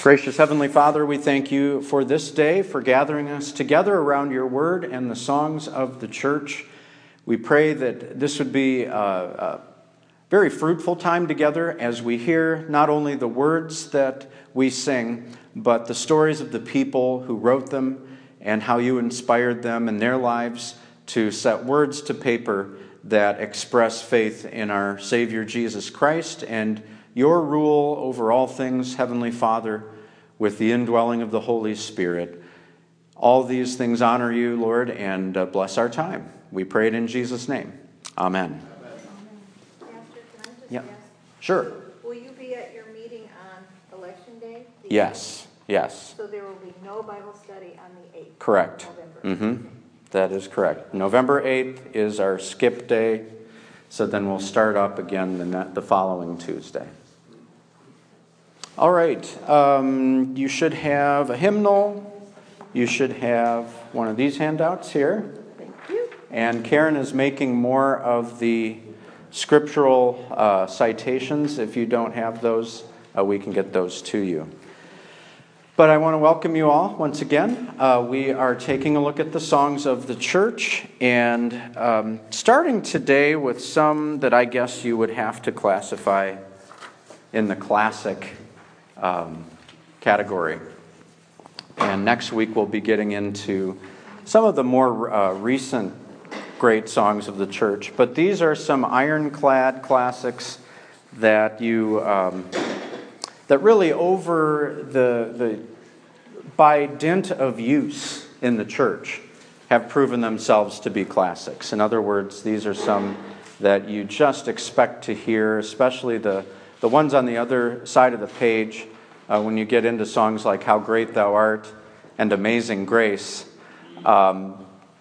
Gracious Heavenly Father, we thank you for this day, for gathering us together around your word and the songs of the church. We pray that this would be a very fruitful time together as we hear not only the words that we sing, but the stories of the people who wrote them and how you inspired them in their lives to set words to paper that express faith in our Savior Jesus Christ and your rule over all things, Heavenly Father, with the indwelling of the Holy Spirit. All these things honor you, Lord, and bless our time. We pray it in Jesus' name. Amen. Pastor, can I just Yeah. ask? Sure. Will you be at your meeting on Election Day? Yes. So there will be no Bible study on the 8th Correct. of November? That is correct. November 8th is our skip day, so then we'll start up again the following Tuesday. All right. You should have a hymnal. You should have one of these handouts here. Thank you. And Karen is making more of the scriptural citations. If you don't have those, we can get those to you. But I want to welcome you all once again. We are taking a look at the songs of the church and starting today with some that I guess you would have to classify in the classic category. And next week we'll be getting into some of the more recent great songs of the church. But these are some ironclad classics that you that really over the by dint of use in the church have proven themselves to be classics. In other words, these are some that you just expect to hear, especially the ones on the other side of the page. When you get into songs like How Great Thou Art and Amazing Grace, in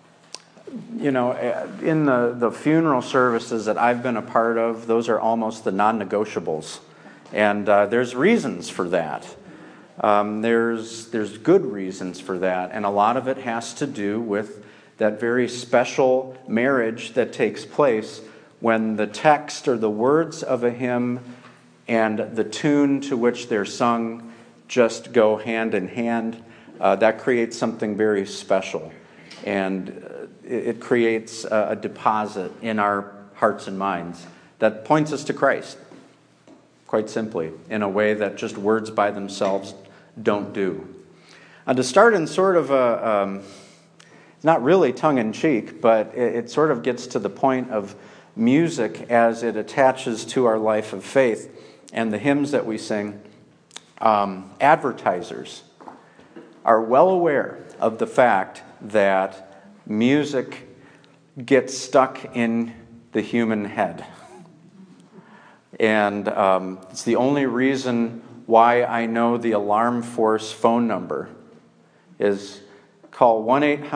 the funeral services that I've been a part of, those are almost the non-negotiables. And there's reasons for that. There's good reasons for that. And a lot of it has to do with that very special marriage that takes place when the text or the words of a hymn and the tune to which they're sung just go hand in hand. That creates something very special. And it creates a deposit in our hearts and minds that points us to Christ, quite simply, in a way that just words by themselves don't do. To start in sort of not really tongue-in-cheek, but it sort of gets to the point of music as it attaches to our life of faith and the hymns that we sing. Advertisers are well aware of the fact that music gets stuck in the human head. And it's the only reason why I know the Alarm Force phone number is call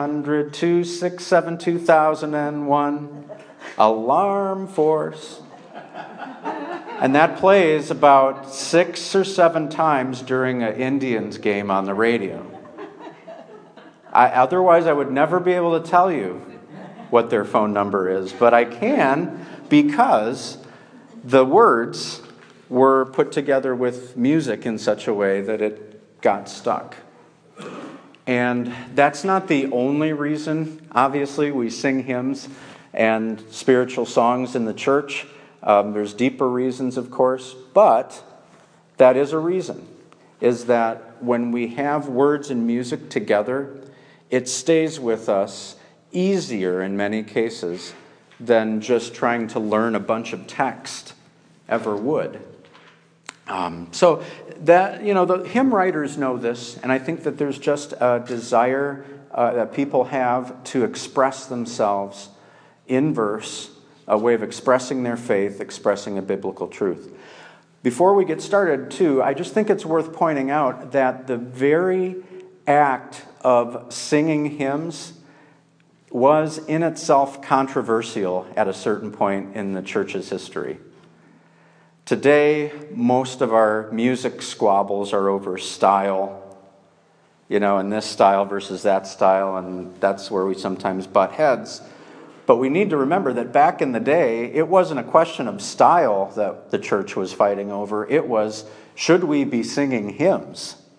1-800-267-2001, Alarm Force. And that plays about 6 or 7 times during an Indians game on the radio. Otherwise, I would never be able to tell you what their phone number is. But I can because the words were put together with music in such a way that it got stuck. And that's not the only reason, obviously, we sing hymns and spiritual songs in the church. There's deeper reasons, of course, but that is a reason, is that when we have words and music together, it stays with us easier in many cases than just trying to learn a bunch of text ever would. So that, the hymn writers know this, and I think that there's just a desire that people have to express themselves in verse, a way of expressing their faith, expressing a biblical truth. Before we get started, too, I just think it's worth pointing out that the very act of singing hymns was in itself controversial at a certain point in the church's history. Today, most of our music squabbles are over style, and this style versus that style, and that's where we sometimes butt heads. But we need to remember that back in the day, it wasn't a question of style that the church was fighting over. It was, should we be singing hymns?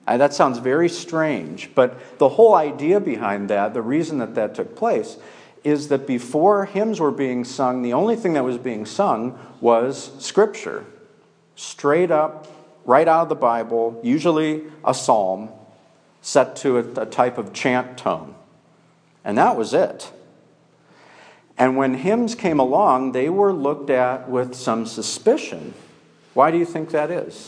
That sounds very strange, but the whole idea behind that, the reason that that took place, is that before hymns were being sung, the only thing that was being sung was Scripture. Straight up, right out of the Bible, usually a psalm, set to a type of chant tone. And that was it. And when hymns came along, they were looked at with some suspicion. Why do you think that is?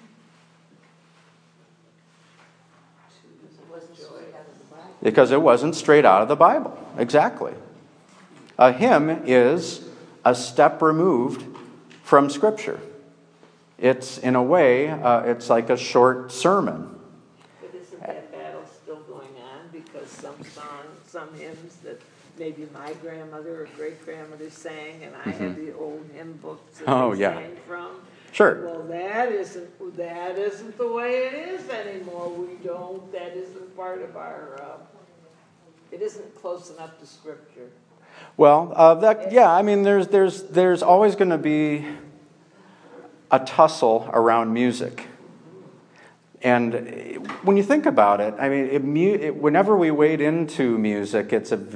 Because it wasn't straight out of the Bible. Exactly. A hymn is a step removed from Scripture. It's, in a way, it's like a short sermon. But isn't that battle still going on? Because some songs, some hymns that maybe my grandmother or great-grandmother sang, and I had the old hymn books that they sang from. Sure. Well, that isn't the way it is anymore. That isn't part of our, it isn't close enough to Scripture. Well, there's always going to be a tussle around music. And when you think about it, I mean, whenever we wade into music, it's a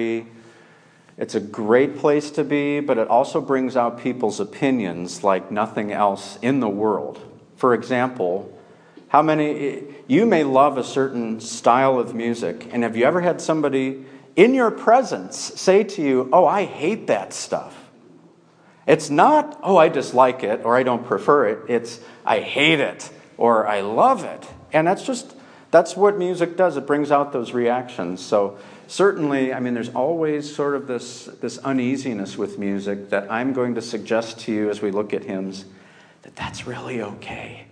great place to be, but it also brings out people's opinions like nothing else in the world. For example, you may love a certain style of music, and have you ever had somebody in your presence say to you, "Oh, I hate that stuff"? It's not, "Oh, I dislike it," or "I don't prefer it." It's, "I hate it," or "I love it." And that's what music does. It brings out those reactions. So certainly, I mean, there's always sort of this uneasiness with music that I'm going to suggest to you as we look at hymns, that's really okay.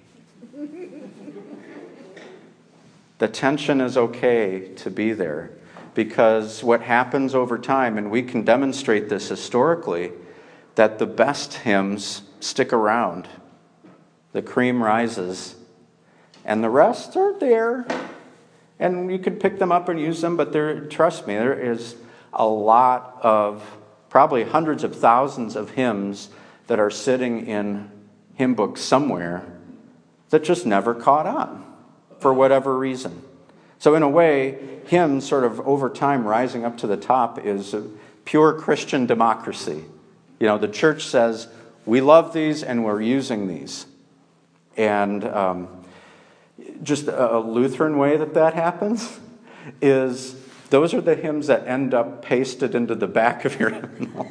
The tension is okay to be there, because what happens over time, and we can demonstrate this historically, that the best hymns stick around. The cream rises, and the rest are there. And you could pick them up and use them, but trust me, there is a lot of, probably hundreds of thousands of hymns that are sitting in hymn books somewhere that just never caught on for whatever reason. So in a way, hymns sort of over time rising up to the top is a pure Christian democracy. You know, the church says, we love these and we're using these. And just a Lutheran way that happens is those are the hymns that end up pasted into the back of your hymnal.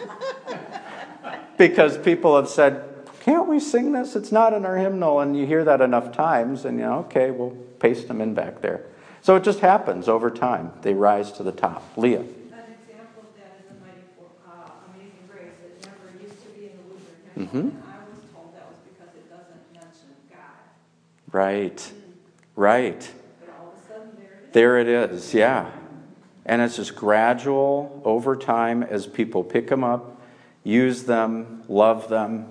Because people have said, can't we sing this? It's not in our hymnal. And you hear that enough times and okay, we'll paste them in back there. So it just happens over time. They rise to the top. Leah. An example of that is the Amazing Grace. It never used to be in the Lutheran hymnal. And I was told that was because it doesn't mention God. Right. Right. But all of a sudden, there it is, yeah. And it's just gradual over time as people pick them up, use them, love them.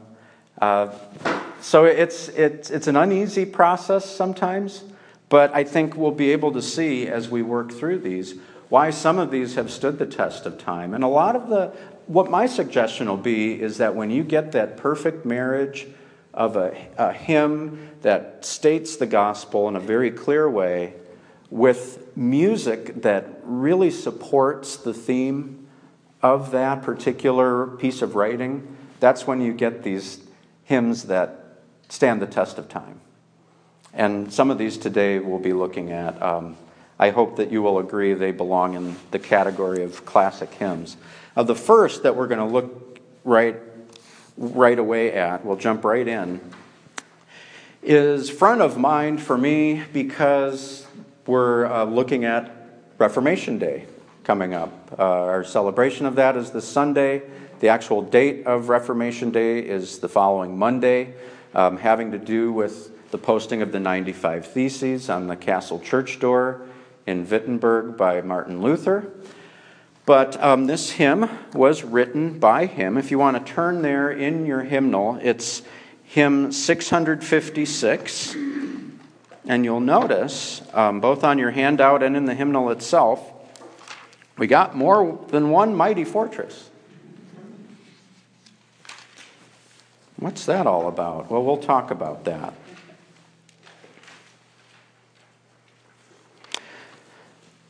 So it's an uneasy process sometimes, but I think we'll be able to see as we work through these why some of these have stood the test of time. And a lot of what my suggestion will be is that when you get that perfect marriage of a hymn that states the gospel in a very clear way with music that really supports the theme of that particular piece of writing, that's when you get these hymns that stand the test of time. And some of these today we'll be looking at. I hope that you will agree they belong in the category of classic hymns. The first that we're going to look right away at, we'll jump right in, is front of mind for me because we're looking at Reformation Day coming up. Our celebration of that is this Sunday. The actual date of Reformation Day is the following Monday, having to do with the posting of the 95 Theses on the castle church door in Wittenberg by Martin Luther. But this hymn was written by him. If you want to turn there in your hymnal, it's hymn 656. And you'll notice, both on your handout and in the hymnal itself, we got more than one mighty fortress. What's that all about? Well, we'll talk about that.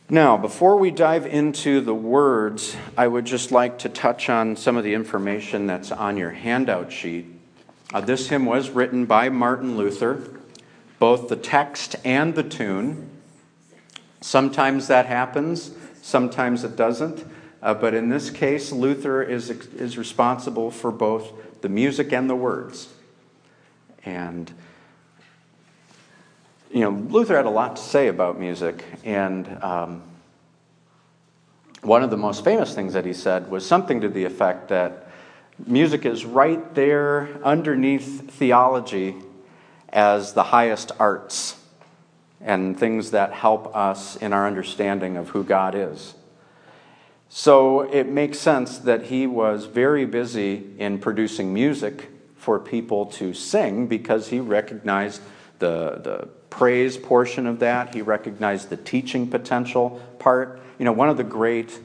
Now, before we dive into the words, I would just like to touch on some of the information that's on your handout sheet. This hymn was written by Martin Luther, both the text and the tune. Sometimes that happens, sometimes it doesn't. But in this case, Luther is responsible for both the music and the words. And Luther had a lot to say about music, and one of the most famous things that he said was something to the effect that music is right there underneath theology as the highest arts and things that help us in our understanding of who God is. So it makes sense that he was very busy in producing music for people to sing because he recognized the praise portion of that. He recognized the teaching potential part. One of the great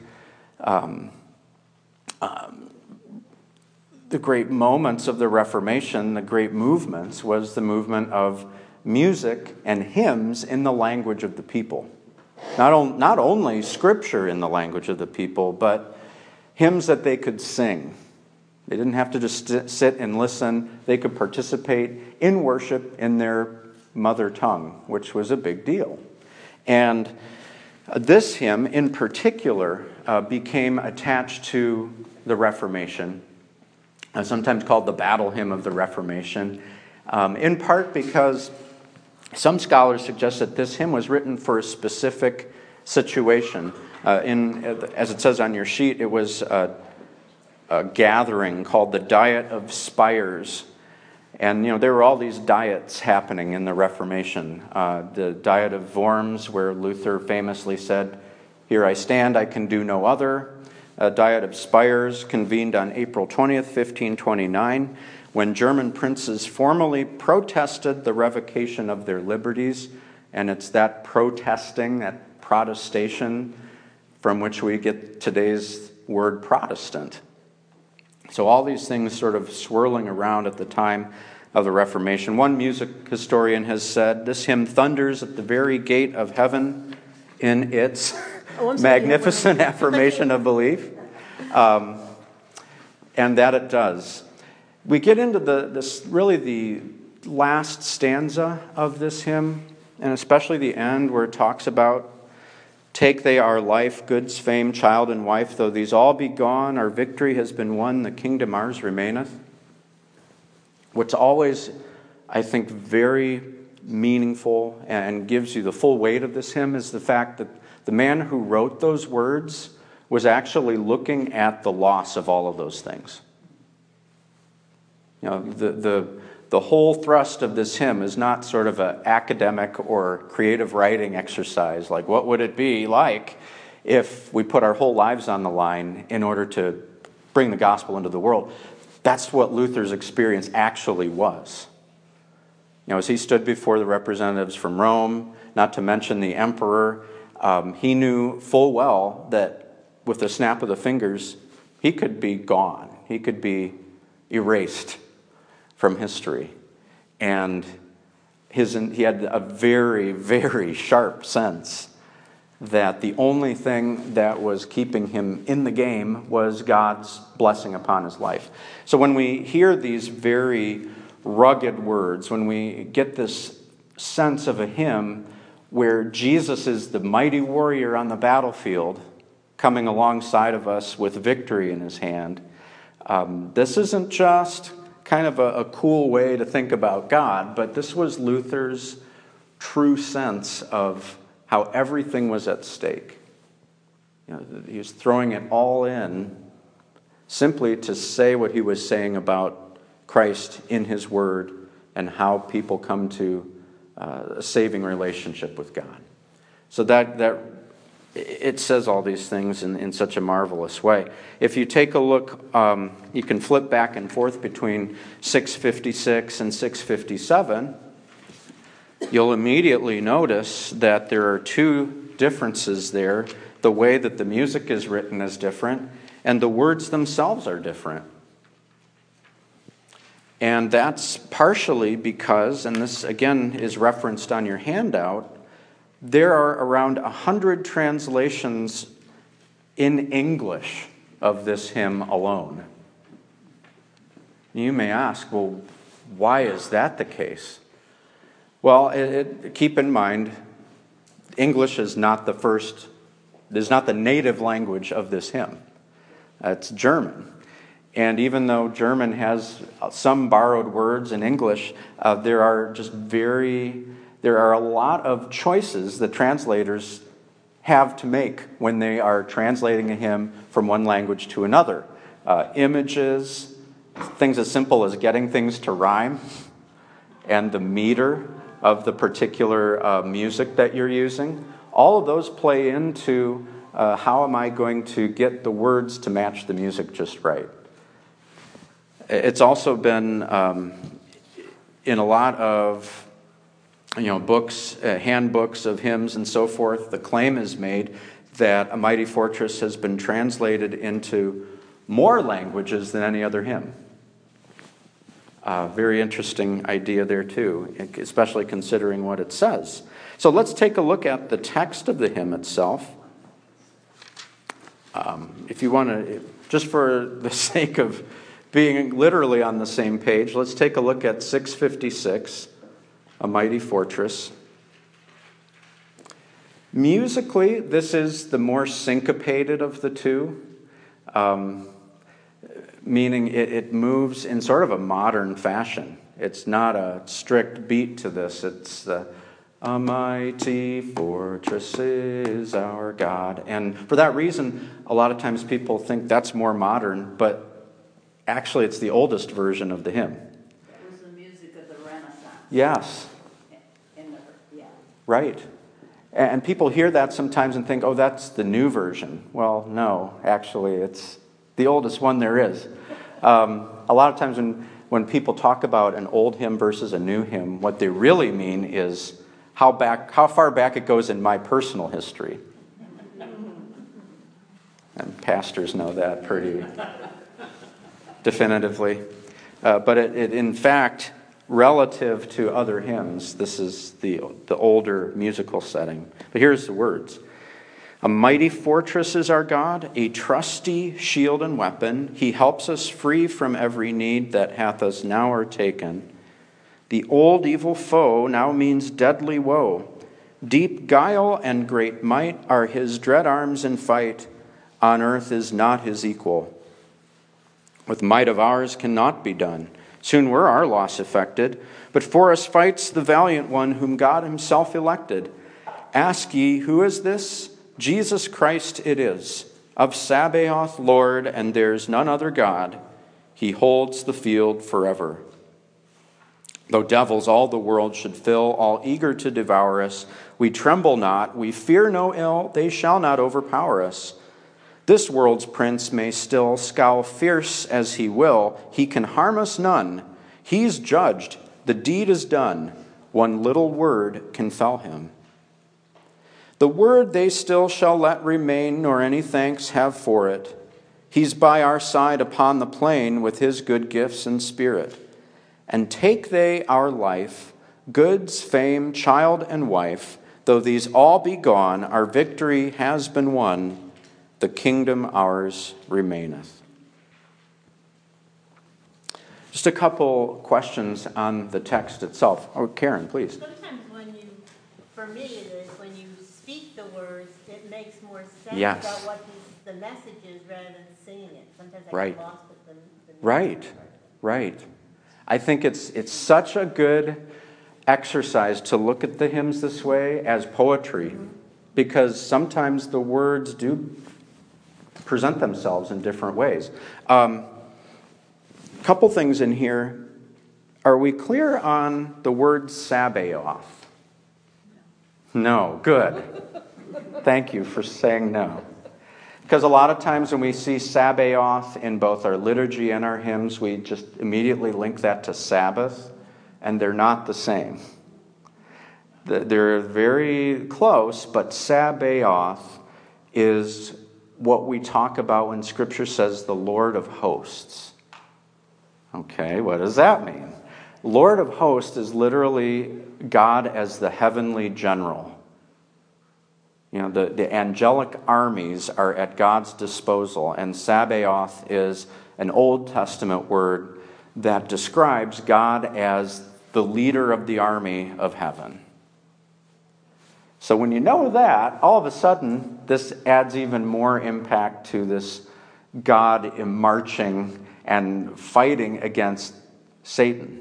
moments of the Reformation, the great movements, was the movement of music and hymns in the language of the people. Not only scripture in the language of the people, but hymns that they could sing. They didn't have to just sit and listen. They could participate in worship in their mother tongue, which was a big deal. And this hymn in particular became attached to the Reformation, sometimes called the battle hymn of the Reformation, in part because some scholars suggest that this hymn was written for a specific situation. As it says on your sheet, it was a gathering called the Diet of Spires. And, there were all these diets happening in the Reformation. The Diet of Worms, where Luther famously said, "Here I stand, I can do no other." A Diet of Spires convened on April 20th, 1529, when German princes formally protested the revocation of their liberties. And it's that protesting, that protestation, from which we get today's word Protestant. So all these things sort of swirling around at the time of the Reformation. One music historian has said, "This hymn thunders at the very gate of heaven in its magnificent affirmation of belief." And that it does. We get into the last stanza of this hymn, and especially the end where it talks about, "Take they our life, goods, fame, child, and wife, though these all be gone, our victory has been won, the kingdom ours remaineth." What's always, I think, very meaningful and gives you the full weight of this hymn is the fact that the man who wrote those words was actually looking at the loss of all of those things. The whole thrust of this hymn is not sort of an academic or creative writing exercise, like what would it be like if we put our whole lives on the line in order to bring the gospel into the world. That's what Luther's experience actually was. As he stood before the representatives from Rome, not to mention the emperor, he knew full well that with the snap of the fingers, he could be gone. He could be erased from history. And he had a very, very sharp sense that the only thing that was keeping him in the game was God's blessing upon his life. So when we hear these very rugged words, when we get this sense of a hymn where Jesus is the mighty warrior on the battlefield coming alongside of us with victory in his hand, this isn't just kind of a cool way to think about God, but this was Luther's true sense of how everything was at stake. He was throwing it all in simply to say what he was saying about Christ in his word and how people come to a saving relationship with God. So that it says all these things in such a marvelous way. If you take a look, you can flip back and forth between 656 and 657. You'll immediately notice that there are two differences there. The way that the music is written is different, and the words themselves are different. And that's partially because, and this again is referenced on your handout, there are around 100 translations in English of this hymn alone. You may ask, well, why is that the case? Well, keep in mind, English is not the native language of this hymn. It's German. And even though German has some borrowed words in English, there are a lot of choices that translators have to make when they are translating a hymn from one language to another. Images, things as simple as getting things to rhyme, and the meter of the particular music that you're using. All of those play into how am I going to get the words to match the music just right. It's also been in a lot of books, handbooks of hymns and so forth. The claim is made that A Mighty Fortress has been translated into more languages than any other hymn. Very interesting idea there too, especially considering what it says. So let's take a look at the text of the hymn itself. If you want to, just for the sake of being literally on the same page, let's take a look at 656, A Mighty Fortress. Musically, this is the more syncopated of the two, meaning it moves in sort of a modern fashion. It's not a strict beat to this. It's a mighty fortress is our God. And for that reason, a lot of times people think that's more modern, but actually, it's the oldest version of the hymn. That was the music of the Renaissance. Yes. Right. And people hear that sometimes and think, oh, that's the new version. Well, no, actually, it's the oldest one there is. A lot of times when people talk about an old hymn versus a new hymn, what they really mean is how far back it goes in my personal history. And pastors know that pretty definitively. But it in fact, relative to other hymns, this is the older musical setting. But here's the words. A mighty fortress is our God, a trusty shield and weapon. He helps us free from every need that hath us now o'ertaken. The old evil foe now means deadly woe. Deep guile and great might are his dread arms in fight. On earth is not his equal. With might of ours cannot be done. Soon were our loss effected. But for us fights the valiant one whom God himself elected. Ask ye, who is this? Jesus Christ it is, of Sabaoth Lord, and there's none other God. He holds the field forever. Though devils all the world should fill, all eager to devour us, we tremble not, we fear no ill, they shall not overpower us. This world's prince may still scowl fierce as he will, he can harm us none. He's judged, the deed is done, one little word can fell him. The word they still shall let remain, nor any thanks have for it. He's by our side upon the plain with his good gifts and spirit. And take they our life, goods, fame, child, and wife, though these all be gone, our victory has been won, the kingdom ours remaineth. Just a couple questions on the text itself. Oh, Karen, please. Sometimes for me it is, when you speak the words, it makes more sense Yes. about what the message is rather than singing it. Sometimes I Right. get lost with the music. Right. I think it's such a good exercise to look at the hymns this way as poetry, because sometimes the words do present themselves in different ways. Couple things in here. Are we clear on the word Sabaoth? No. Good. Thank you for saying no. Because a lot of times when we see Sabaoth in both our liturgy and our hymns, we just immediately link that to Sabbath, and they're not the same. They're very close, but Sabaoth is what we talk about when Scripture says the Lord of hosts. Okay, what does that mean? Lord of hosts is literally God as the heavenly general. The angelic armies are at God's disposal, and Sabaoth is an Old Testament word that describes God as the leader of the army of heaven. So when you know that, all of a sudden, this adds even more impact to this God marching and fighting against Satan.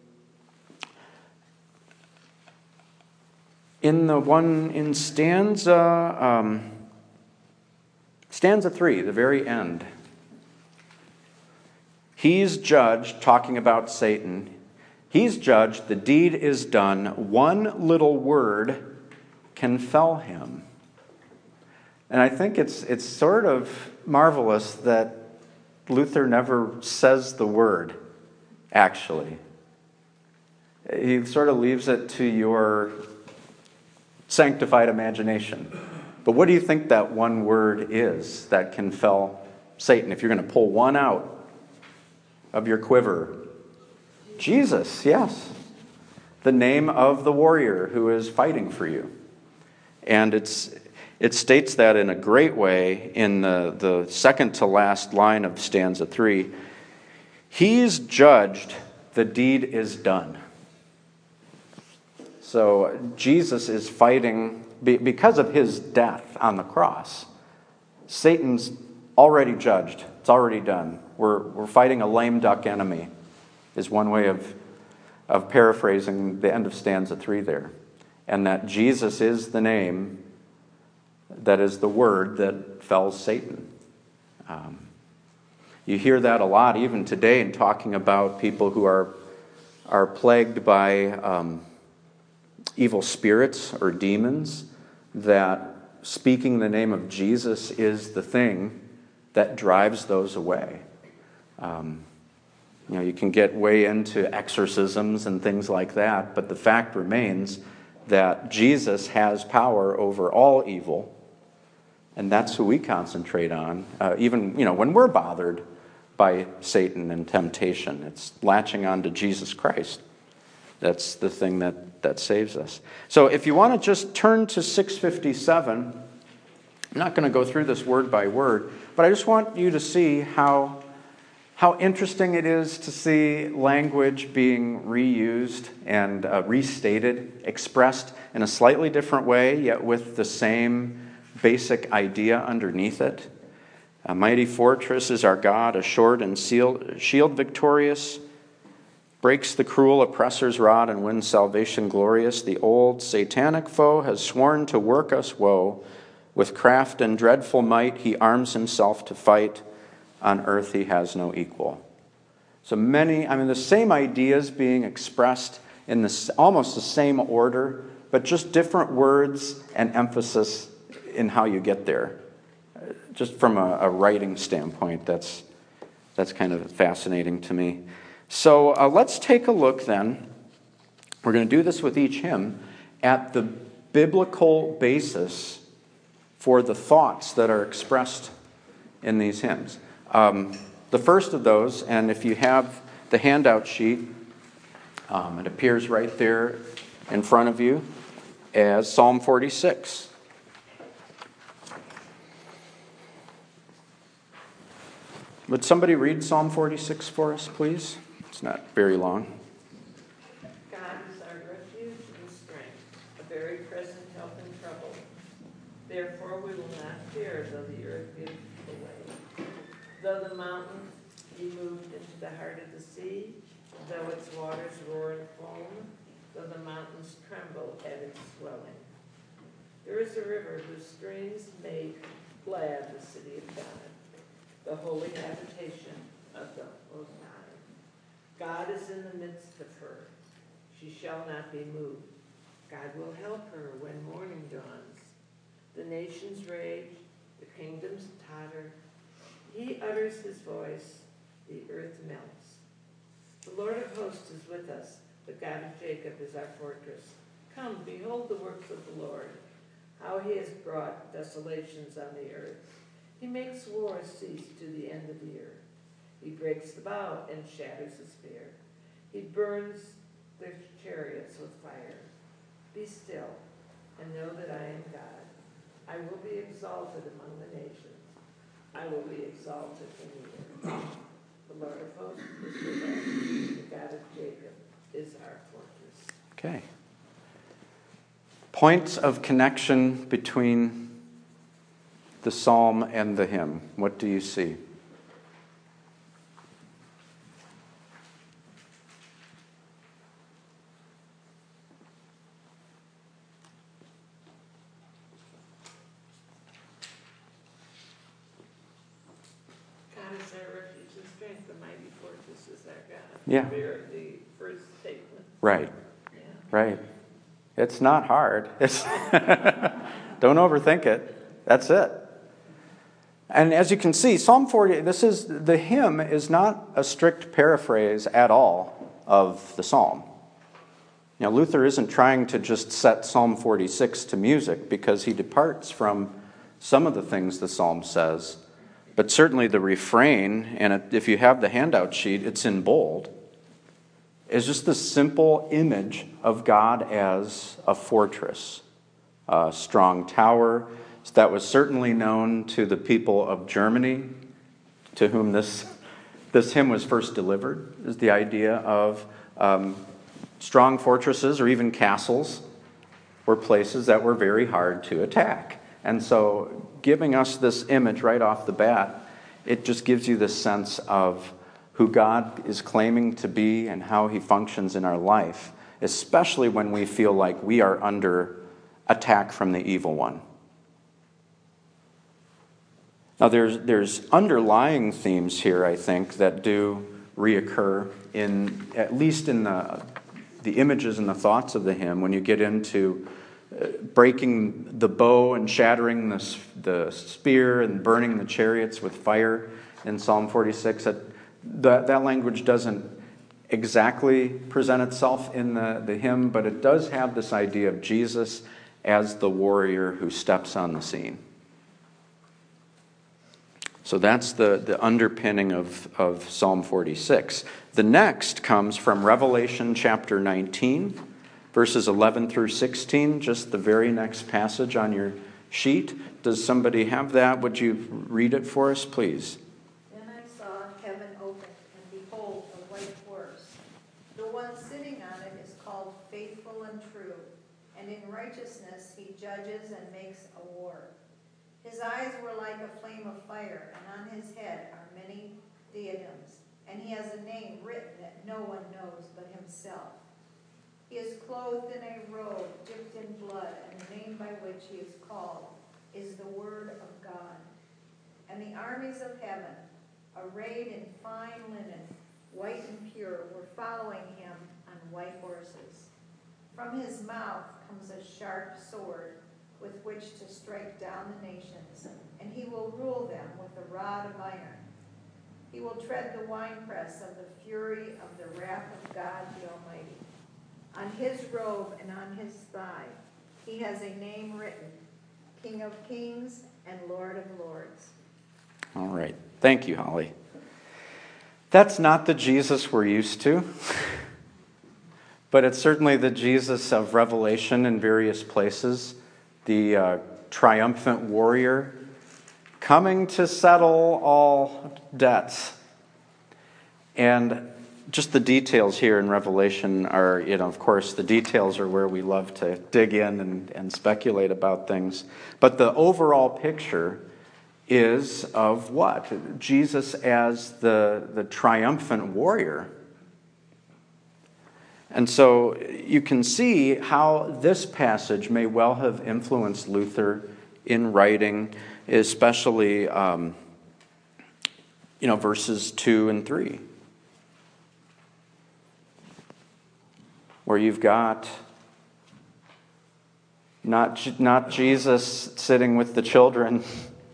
In stanza 3, the very end, he's judged, talking about Satan, he's judged, the deed is done, one little word can fell him. And I think it's sort of marvelous that Luther never says the word, actually. He sort of leaves it to your sanctified imagination. But what do you think that one word is that can fell Satan? If you're going to pull one out of your quiver. Jesus, yes. The name of the warrior who is fighting for you. And it states that in a great way in the second to last line of stanza 3. He's judged, the deed is done. So Jesus is fighting, because of his death on the cross, Satan's already judged. It's already done. We're fighting a lame duck enemy, is one way of paraphrasing the end of stanza 3 there. And that Jesus is the name, that is the word that fells Satan. You hear that a lot even today in talking about people who are plagued by evil spirits or demons, that speaking the name of Jesus is the thing that drives those away. You can get way into exorcisms and things like that, but the fact remains that Jesus has power over all evil, and that's who we concentrate on. Even when we're bothered by Satan and temptation, it's latching on to Jesus Christ. That's the thing that saves us. So if you want to just turn to 657, I'm not going to go through this word by word, but I just want you to see how interesting it is to see language being reused and restated, expressed in a slightly different way, yet with the same basic idea underneath it. A mighty fortress is our God, a sword and shield victorious, breaks the cruel oppressor's rod and wins salvation glorious. The old satanic foe has sworn to work us woe. With craft and dreadful might he arms himself to fight. On earth he has no equal. So the same ideas being expressed in almost the same order, but just different words and emphasis in how you get there. Just from a writing standpoint, that's kind of fascinating to me. So let's take a look then. We're going to do this with each hymn at the biblical basis for the thoughts that are expressed in these hymns. The first of those, and if you have the handout sheet, it appears right there in front of you as Psalm 46. Would somebody read Psalm 46 for us, please? It's not very long. God is our refuge and strength, a very present help in trouble. Therefore we will not fear, though the earth give away. Though the mountains be moved into the heart of the sea, though its waters roar and foam, though the mountains tremble at its swelling. There is a river whose streams make glad the city of God, the holy habitation of the Most High. God is in the midst of her. She shall not be moved. God will help her when morning dawns. The nations rage, the kingdoms totter. He utters his voice, the earth melts. The Lord of hosts is with us. The God of Jacob is our fortress. Come, behold the works of the Lord, how he has brought desolations on the earth. He makes war cease to the end of the earth. He breaks the bow and shatters the spear. He burns their chariots with fire. Be still and know that I am God. I will be exalted among the nations. I will be exalted in the earth. The Lord of hosts is with us. The God of Jacob is our fortress. Okay. Points of connection between the psalm and the hymn. What do you see? God is our refuge and strength, the mighty fortress is our God. Yeah. The first statement. Right. Yeah. Right. It's not hard. Don't overthink it. That's it. And as you can see, Psalm 40, the hymn is not a strict paraphrase at all of the psalm. Now, Luther isn't trying to just set Psalm 46 to music because he departs from some of the things the psalm says, but certainly the refrain, and if you have the handout sheet, it's in bold, is just the simple image of God as a fortress, a strong tower that was certainly known to the people of Germany, to whom this hymn was first delivered, is the idea of strong fortresses or even castles were places that were very hard to attack. And so giving us this image right off the bat, it just gives you this sense of who God is claiming to be and how he functions in our life, especially when we feel like we are under attack from the evil one. Now, there's underlying themes here, I think, that do reoccur at least in the images and the thoughts of the hymn. When you get into breaking the bow and shattering the spear and burning the chariots with fire in Psalm 46, that language doesn't exactly present itself in the hymn, but it does have this idea of Jesus as the warrior who steps on the scene. So that's the underpinning of Psalm 46. The next comes from Revelation chapter 19, verses 11 through 16, just the very next passage on your sheet. Does somebody have that? Would you read it for us, please? Then I saw heaven opened, and behold, a white horse. The one sitting on it is called Faithful and True, and in righteousness he judges and makes a war. His eyes were like a flame of fire, and on his head are many diadems, and he has a name written that no one knows but himself. He is clothed in a robe dipped in blood, and the name by which he is called is the Word of God. And the armies of heaven, arrayed in fine linen, white and pure, were following him on white horses. From his mouth comes a sharp sword, with which to strike down the nations, and he will rule them with a rod of iron. He will tread the winepress of the fury of the wrath of God the Almighty. On his robe and on his thigh he has a name written, King of Kings and Lord of Lords. All right. Thank you, Holly. That's not the Jesus we're used to, but it's certainly the Jesus of Revelation in various places. The triumphant warrior coming to settle all debts. And just the details here in Revelation are, of course, the details are where we love to dig in and speculate about things. But the overall picture is of what? Jesus as the triumphant warrior. And so you can see how this passage may well have influenced Luther in writing, especially verses 2 and 3, where you've got not Jesus sitting with the children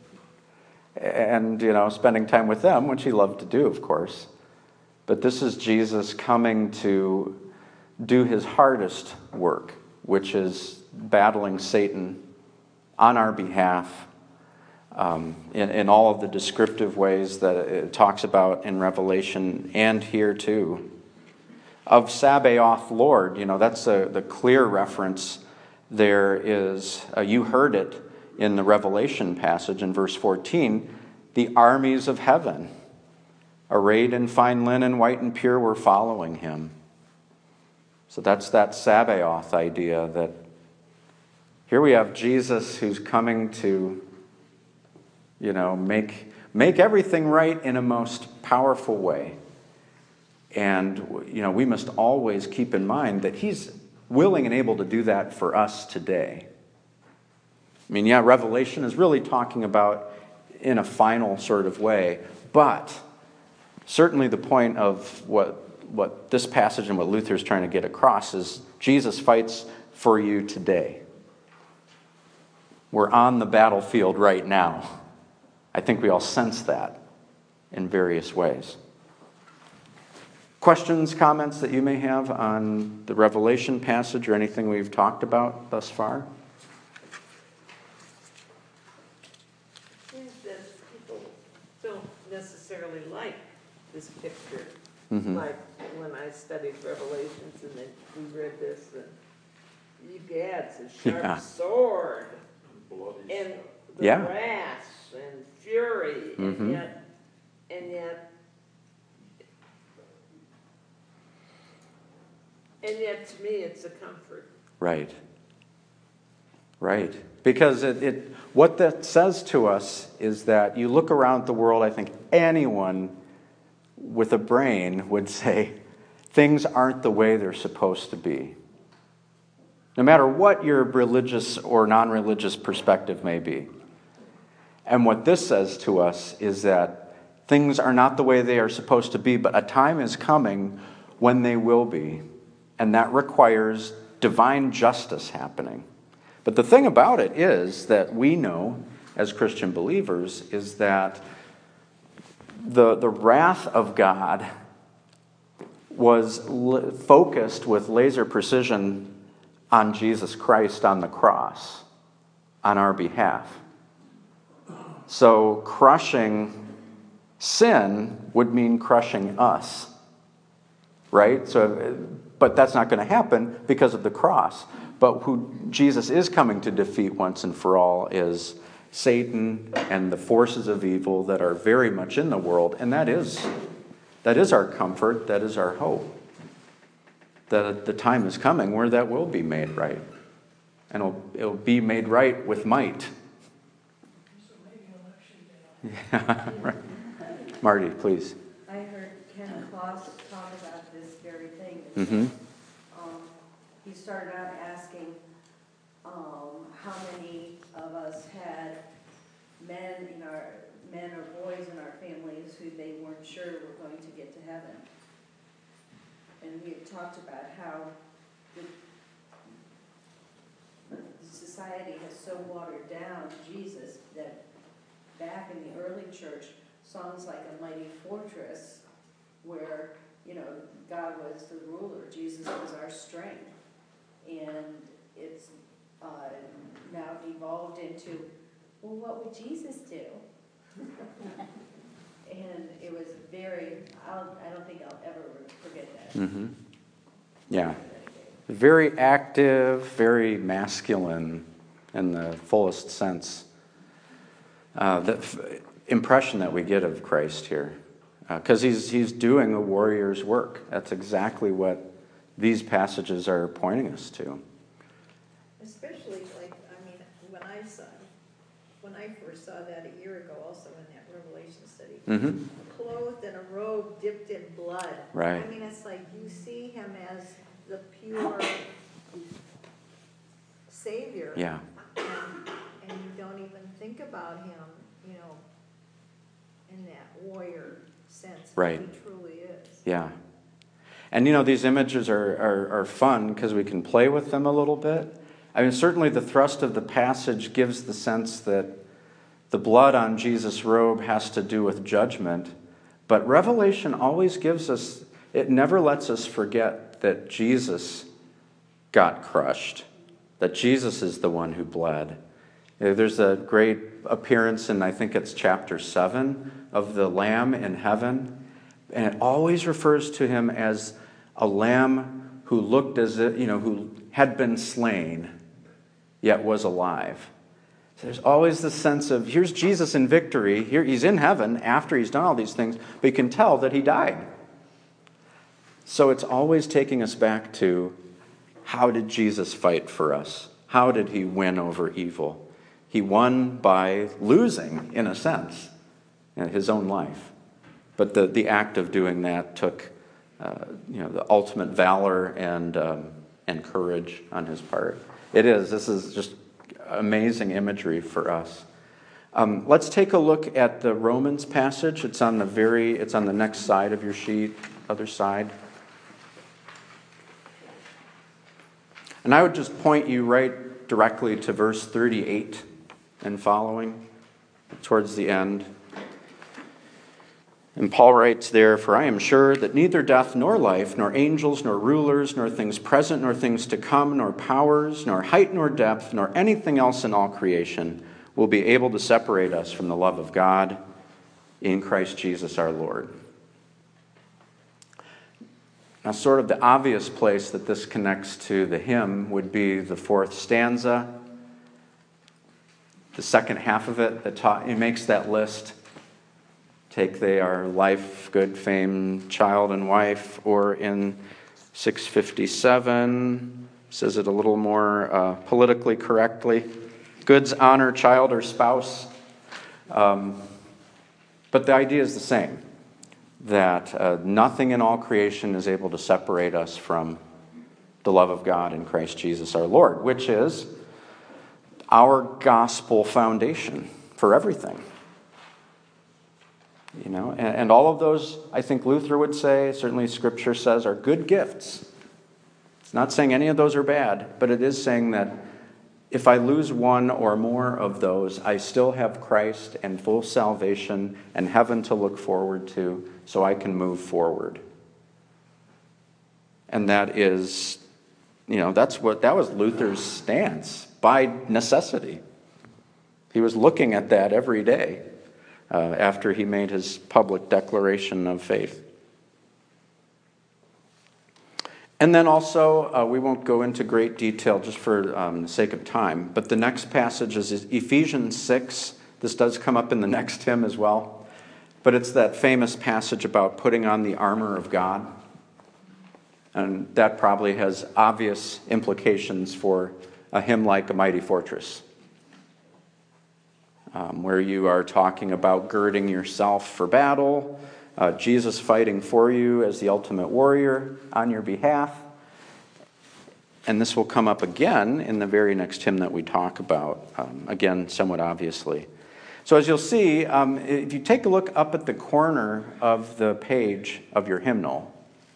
and spending time with them, which he loved to do, of course, but this is Jesus coming to do his hardest work, which is battling Satan on our behalf in all of the descriptive ways that it talks about in Revelation and here too. Of Sabaoth Lord, that's the clear reference there is, you heard it in the Revelation passage in verse 14, the armies of heaven, arrayed in fine linen, white and pure, were following him. So that's that Sabaoth idea, that here we have Jesus who's coming to, make everything right in a most powerful way. And, we must always keep in mind that he's willing and able to do that for us today. I mean, Revelation is really talking about in a final sort of way, but certainly the point of what this passage and what Luther's trying to get across is Jesus fights for you today. We're on the battlefield right now. I think we all sense that in various ways. Questions, comments that you may have on the Revelation passage or anything we've talked about thus far? I think that people don't necessarily like this picture. Mm-hmm. Like when I studied Revelations and then we read this, and Egad's a sharp sword, and the wrath and fury, mm-hmm. and yet to me it's a comfort. Right. Because what that says to us is that you look around the world, I think anyone with a brain would say things aren't the way they're supposed to be. No matter what your religious or non-religious perspective may be. And what this says to us is that things are not the way they are supposed to be, but a time is coming when they will be. And that requires divine justice happening. But the thing about it is that we know, as Christian believers, is that the wrath of God was focused with laser precision on Jesus Christ on the cross, on our behalf. So crushing sin would mean crushing us, right? But that's not going to happen because of the cross. But who Jesus is coming to defeat once and for all is Satan and the forces of evil that are very much in the world. And that is our comfort, that is our hope. That the time is coming where that will be made right. And it'll be made right with might. Yeah, right. Marty, please. I heard Ken Kloss talk about this very thing. Mm-hmm. He started out asking how many of us had men or boys in our families who they weren't sure were going to get to heaven. And we had talked about how the society has so watered down Jesus that back in the early church, songs like A Mighty Fortress, where, God was the ruler, Jesus was our strength. And it's now evolved into, well, what would Jesus do? And it was I don't think I'll ever forget that. Mm-hmm. Yeah. Very active, very masculine in the fullest sense. The impression that we get of Christ here. Because he's doing a warrior's work. That's exactly what these passages are pointing us to. Especially, when I first saw that a year ago, also in that Revelation study, Mm-hmm. clothed in a robe dipped in blood. Right. I mean, it's like you see him as the pure Savior. Yeah. And you don't even think about him, in that warrior sense. Right. He truly is. Yeah. And these images are fun because we can play with them a little bit. I mean, certainly the thrust of the passage gives the sense that the blood on Jesus' robe has to do with judgment. But Revelation always gives us, it never lets us forget that Jesus got crushed, that Jesus is the one who bled. There's a great appearance in, I think it's chapter 7, of the Lamb in heaven. And it always refers to him as a lamb who looked as if, who had been slain, yet was alive. There's always this sense of, here's Jesus in victory. Here he's in heaven after he's done all these things, but you can tell that he died. So it's always taking us back to, how did Jesus fight for us? How did he win over evil? He won by losing, in a sense, his own life. But the act of doing that took the ultimate valor and courage on his part. This is just amazing imagery for us. Let's take a look at the Romans passage. It's on the next side of your sheet, other side. And I would just point you right directly to verse 38 and following, towards the end. And Paul writes there, "For I am sure that neither death nor life, nor angels, nor rulers, nor things present, nor things to come, nor powers, nor height, nor depth, nor anything else in all creation will be able to separate us from the love of God in Christ Jesus our Lord." Now, sort of the obvious place that this connects to the hymn would be the fourth stanza. The second half of it, it makes that list. Take they our life, good fame, child and wife, or in 657, says it a little more politically correctly, goods, honor, child, or spouse. But the idea is the same, that nothing in all creation is able to separate us from the love of God in Christ Jesus our Lord, which is our gospel foundation for everything. And all of those, I think Luther would say, certainly Scripture says, are good gifts. It's not saying any of those are bad, but it is saying that if I lose one or more of those, I still have Christ and full salvation and heaven to look forward to, so I can move forward. And that is, that was Luther's stance by necessity. He was looking at that every day after he made his public declaration of faith. And then also, we won't go into great detail just for the sake of time, but the next passage is Ephesians 6. This does come up in the next hymn as well. But it's that famous passage about putting on the armor of God. And that probably has obvious implications for a hymn like A Mighty Fortress, where you are talking about girding yourself for battle, Jesus fighting for you as the ultimate warrior on your behalf. And this will come up again in the very next hymn that we talk about, again, somewhat obviously. So as you'll see, if you take a look up at the corner of the page of your hymnal,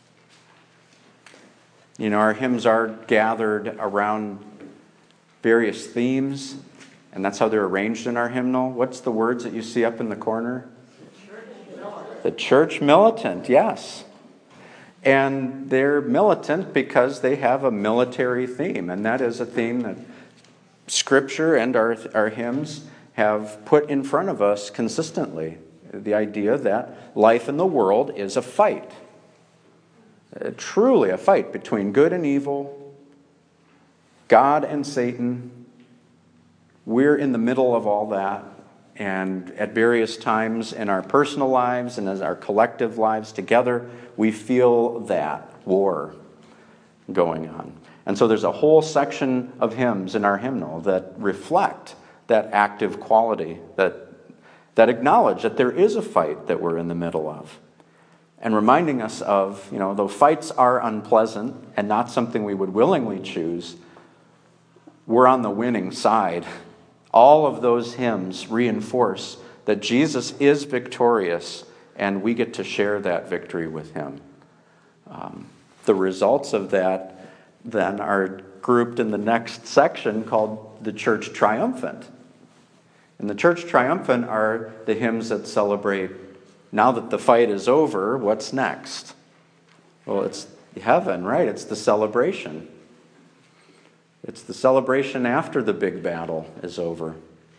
our hymns are gathered around various themes, and that's how they're arranged in our hymnal. What's the words that you see up in the corner? The church militant, yes. And they're militant because they have a military theme, and that is a theme that Scripture and our hymns have put in front of us consistently. The idea that life in the world is a fight. Truly a fight between good and evil, God and Satan. We're in the middle of all that, and at various times in our personal lives and as our collective lives together, we feel that war going on. And so there's a whole section of hymns in our hymnal that reflect that active quality, that acknowledge that there is a fight that we're in the middle of. And reminding us of, though fights are unpleasant and not something we would willingly choose, we're on the winning side. All of those hymns reinforce that Jesus is victorious, and we get to share that victory with him. The results of that then are grouped in the next section called the Church Triumphant. And the Church Triumphant are the hymns that celebrate, now that the fight is over, what's next? Well, it's heaven, right? It's the celebration. It's the celebration after the big battle is over.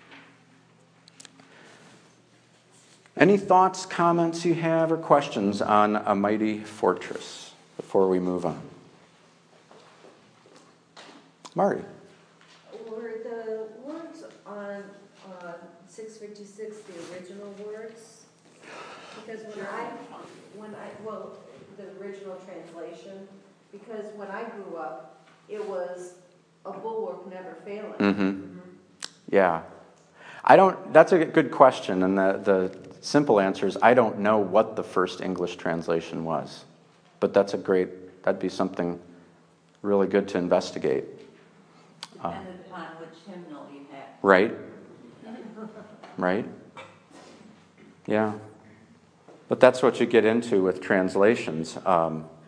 Any thoughts, comments you have, or questions on A Mighty Fortress before we move on? Marty? Were the words on 656, the original words? Because the original translation, because when I grew up, it was a bulwark never failing. Mm-hmm. Yeah. That's a good question, and the simple answer is I don't know what the first English translation was. But that'd be something really good to investigate. Depending upon which hymnal you have. Right? Right? Yeah. But that's what you get into with translations. I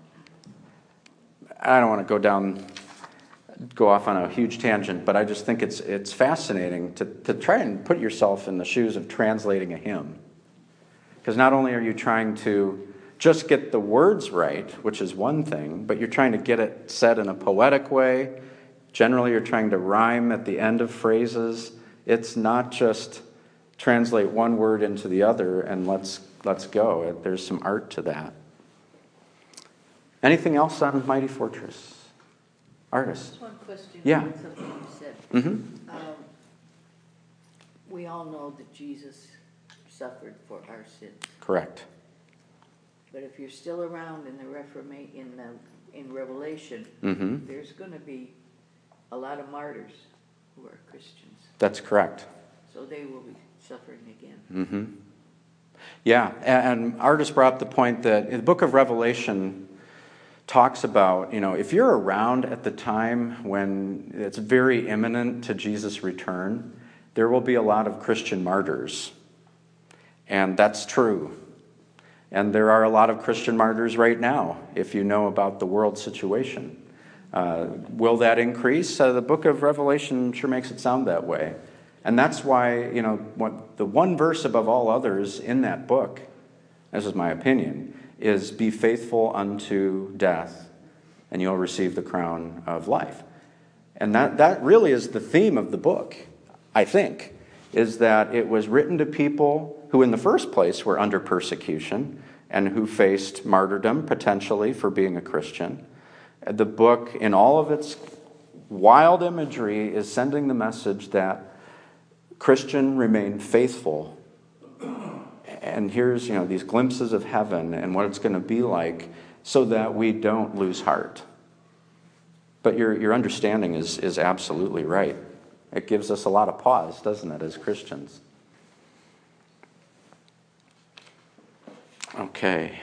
don't want to go off on a huge tangent, but I just think it's fascinating to try and put yourself in the shoes of translating a hymn. Because not only are you trying to just get the words right, which is one thing, but you're trying to get it said in a poetic way. Generally, you're trying to rhyme at the end of phrases. It's not just translate one word into the other and let's go. There's some art to that. Anything else on Mighty Fortress? Artists? Just one question. Yeah. On something you said. Mm-hmm. We all know that Jesus suffered for our sins. Correct. But if you're still around in in Revelation, Mm-hmm. there's going to be a lot of martyrs who are Christians. That's correct. So they will be suffering again. Mm-hmm. Yeah, and artists brought up the point that the book of Revelation talks about, if you're around at the time when it's very imminent to Jesus' return, there will be a lot of Christian martyrs. And that's true. And there are a lot of Christian martyrs right now, if you know about the world situation. Will that increase? The book of Revelation sure makes it sound that way. And that's why, the one verse above all others in that book, this is my opinion, is be faithful unto death, and you'll receive the crown of life. And that really is the theme of the book, I think, is that it was written to people who in the first place were under persecution and who faced martyrdom potentially for being a Christian. The book, in all of its wild imagery, is sending the message that Christian, remain faithful. And here's, these glimpses of heaven and what it's going to be like so that we don't lose heart. But your understanding is absolutely right. It gives us a lot of pause, doesn't it, as Christians? Okay.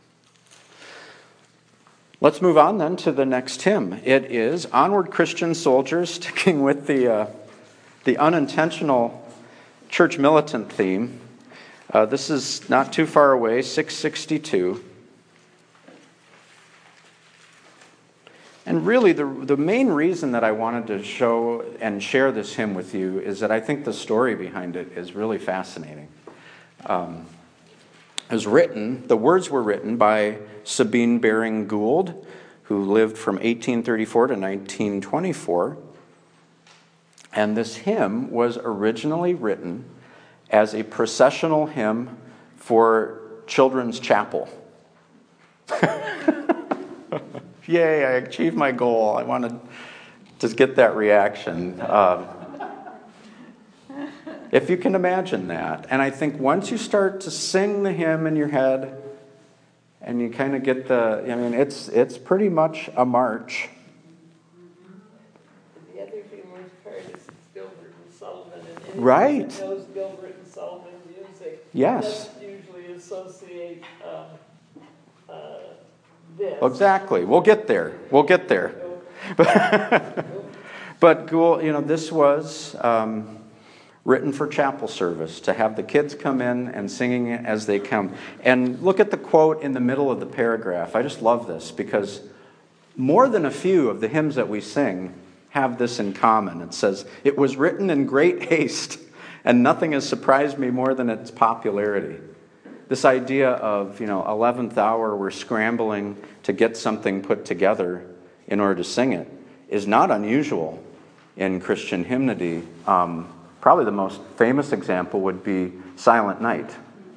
Let's move on then to the next hymn. It is Onward Christian Soldiers, sticking with the unintentional church militant theme. This is not too far away, 662. And really, the main reason that I wanted to show and share this hymn with you is that I think the story behind it is really fascinating. The words were written by Sabine Baring Gould, who lived from 1834 to 1924. And this hymn was originally written as a processional hymn for Children's Chapel. Yay, I achieved my goal. I wanted to get that reaction. If you can imagine that. And I think once you start to sing the hymn in your head, and you kind of get it's pretty much a march. The other humorous part is it's Gilbert and Sullivan, and anyone Right. that knows Gilbert and Sullivan music Yes. doesn't usually associate this. Exactly. We'll get there. But Gould, this was written for chapel service, to have the kids come in and singing it as they come. And look at the quote in the middle of the paragraph. I just love this because more than a few of the hymns that we sing have this in common. It says, "It was written in great haste, and nothing has surprised me more than its popularity." This idea of, 11th hour, we're scrambling to get something put together in order to sing it, is not unusual in Christian hymnody. Probably the most famous example would be Silent Night,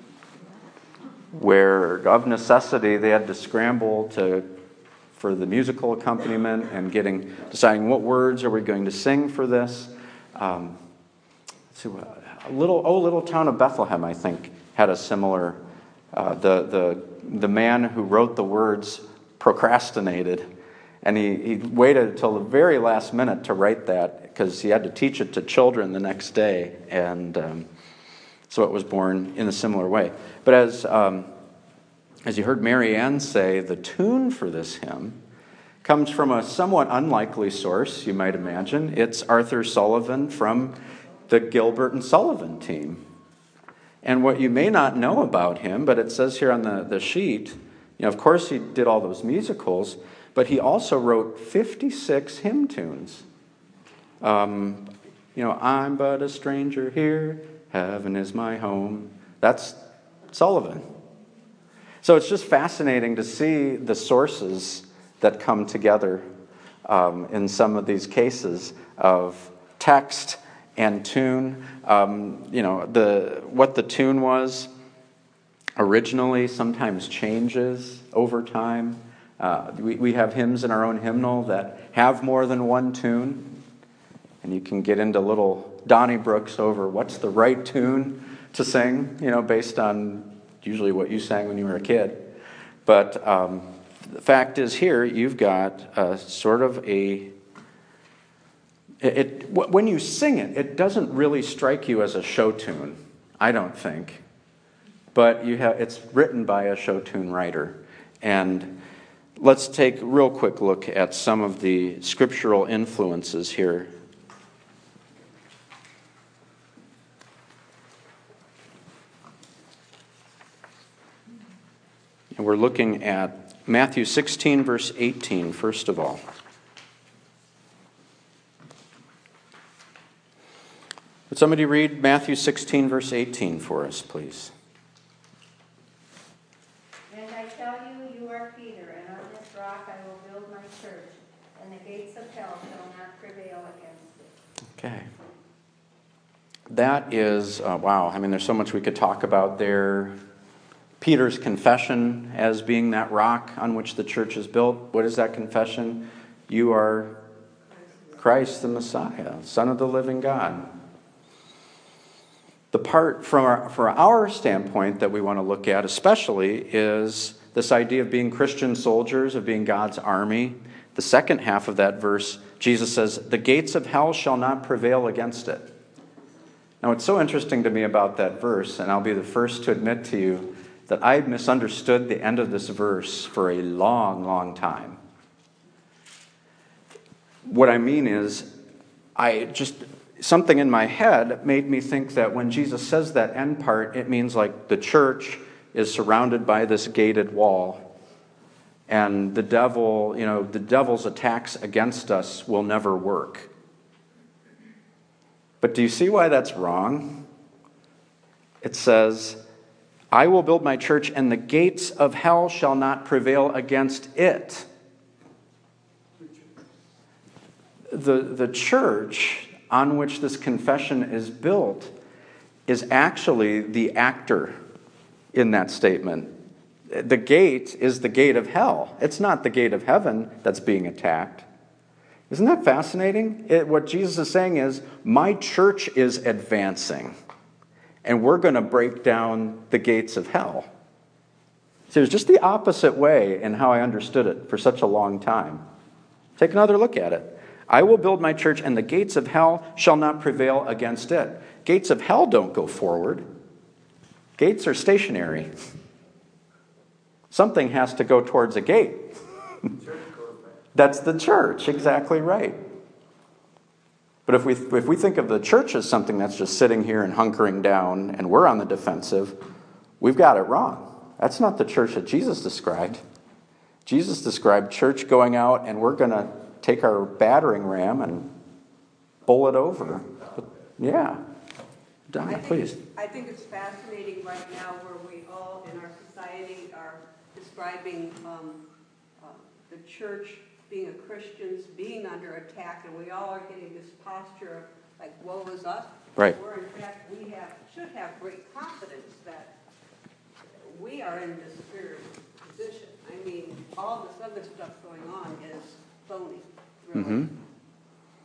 where of necessity they had to scramble for the musical accompaniment and deciding what words are we going to sing for this. So little town of Bethlehem, I think, had a similar. The man who wrote the words procrastinated, and he waited until the very last minute to write that because he had to teach it to children the next day, and so it was born in a similar way. But as you heard Mary Ann say, the tune for this hymn comes from a somewhat unlikely source, you might imagine. It's Arthur Sullivan from the Gilbert and Sullivan team. And what you may not know about him, but it says here on the sheet, of course he did all those musicals, but he also wrote 56 hymn tunes. I'm but a stranger here, heaven is my home. That's Sullivan. So it's just fascinating to see the sources that come together in some of these cases of text and tune. What the tune was originally sometimes changes over time. We have hymns in our own hymnal that have more than one tune, and you can get into little Donnybrooks over what's the right tune to sing, based on usually what you sang when you were a kid. But the fact is here, you've got sort of when you sing it, it doesn't really strike you as a show tune, I don't think. But it's written by a show tune writer. And let's take a real quick look at some of the scriptural influences here. And we're looking at Matthew 16, verse 18, first of all. Would somebody read Matthew 16, verse 18 for us, please? And I tell you, you are Peter, and on this rock I will build my church, and the gates of hell shall not prevail against it. Okay. That is, wow, there's so much we could talk about there. Peter's confession as being that rock on which the church is built. What is that confession? You are Christ the Messiah, Son of the living God. The part from our standpoint that we want to look at especially is this idea of being Christian soldiers, of being God's army. The second half of that verse, Jesus says, the gates of hell shall not prevail against it. Now, what's so interesting to me about that verse, and I'll be the first to admit to you, that I misunderstood the end of this verse for a long, long time. What I mean is, something in my head made me think that when Jesus says that end part, it means like the church is surrounded by this gated wall, and the devil's attacks against us will never work. But do you see why that's wrong? It says, I will build my church, and the gates of hell shall not prevail against it. The church on which this confession is built is actually the actor in that statement. The gate is the gate of hell. It's not the gate of heaven that's being attacked. Isn't that fascinating? What Jesus is saying is, my church is advancing, and we're going to break down the gates of hell. So it was just the opposite way in how I understood it for such a long time. Take another look at it. I will build my church, and the gates of hell shall not prevail against it. Gates of hell don't go forward. Gates are stationary. Something has to go towards a gate. That's the church, exactly right. But if we think of the church as something that's just sitting here and hunkering down and we're on the defensive, we've got it wrong. That's not the church that Jesus described. Jesus described church going out and we're going to take our battering ram and bowl it over. Yeah. Donna, please. I think it's fascinating right now where we all in our society are describing the church being a Christians being under attack, and we all are getting this posture of like, woe is us. Right. Where in fact we should have great confidence that we are in this spirit position. I mean, all this other stuff going on is phony, really. Mm-hmm.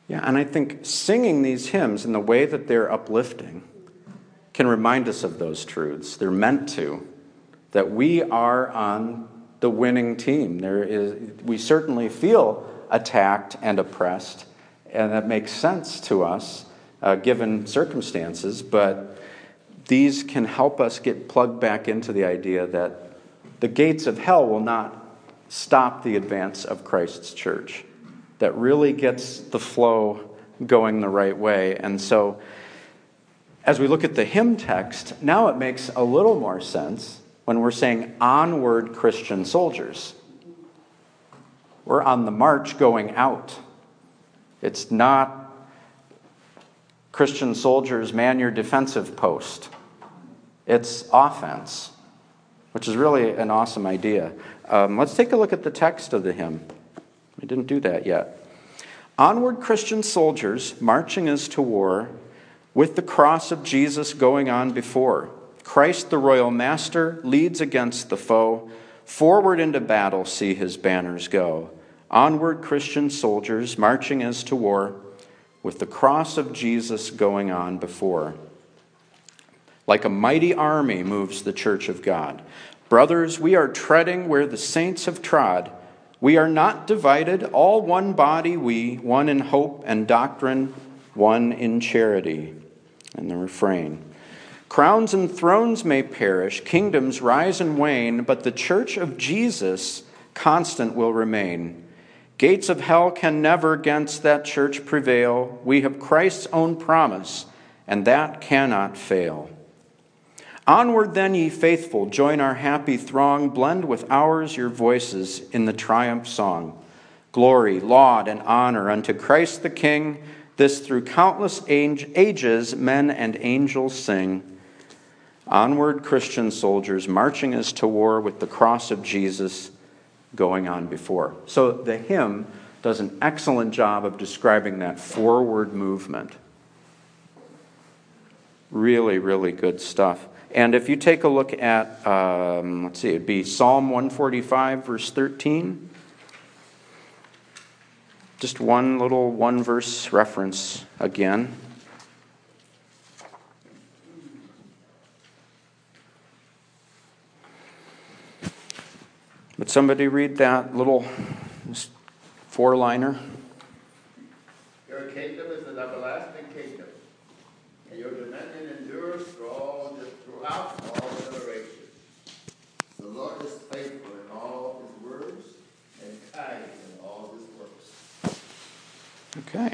Yeah, and I think singing these hymns in the way that they're uplifting can remind us of those truths. They're meant to, that we are on the winning team. We certainly feel attacked and oppressed, and that makes sense to us given circumstances, but these can help us get plugged back into the idea that the gates of hell will not stop the advance of Christ's church. That really gets the flow going the right way. And so, as we look at the hymn text, now it makes a little more sense when we're saying, onward, Christian soldiers. We're on the march going out. It's not, Christian soldiers, man your defensive post. It's offense, which is really an awesome idea. Let's take a look at the text of the hymn. We didn't do that yet. Onward, Christian soldiers, marching as to war, with the cross of Jesus going on before. Christ the royal master leads against the foe. Forward into battle see his banners go. Onward, Christian soldiers, marching as to war, with the cross of Jesus going on before. Like a mighty army moves the church of God. Brothers, we are treading where the saints have trod. We are not divided, all one body we, one in hope and doctrine, one in charity. And the refrain. Crowns and thrones may perish, kingdoms rise and wane, but the church of Jesus constant will remain. Gates of hell can never against that church prevail. We have Christ's own promise, and that cannot fail. Onward then, ye faithful, join our happy throng, blend with ours your voices in the triumph song. Glory, laud, and honor unto Christ the King, this through countless ages men and angels sing. Onward, Christian soldiers, marching as to war with the cross of Jesus going on before. So the hymn does an excellent job of describing that forward movement. Really, really good stuff. And if you take a look at, it'd be Psalm 145, verse 13. Just one little one-verse reference again. Would somebody read that little four-liner? Your kingdom is an everlasting kingdom, and your dominion endures throughout all generations. The Lord is faithful in all his words and kind in all his works. Okay.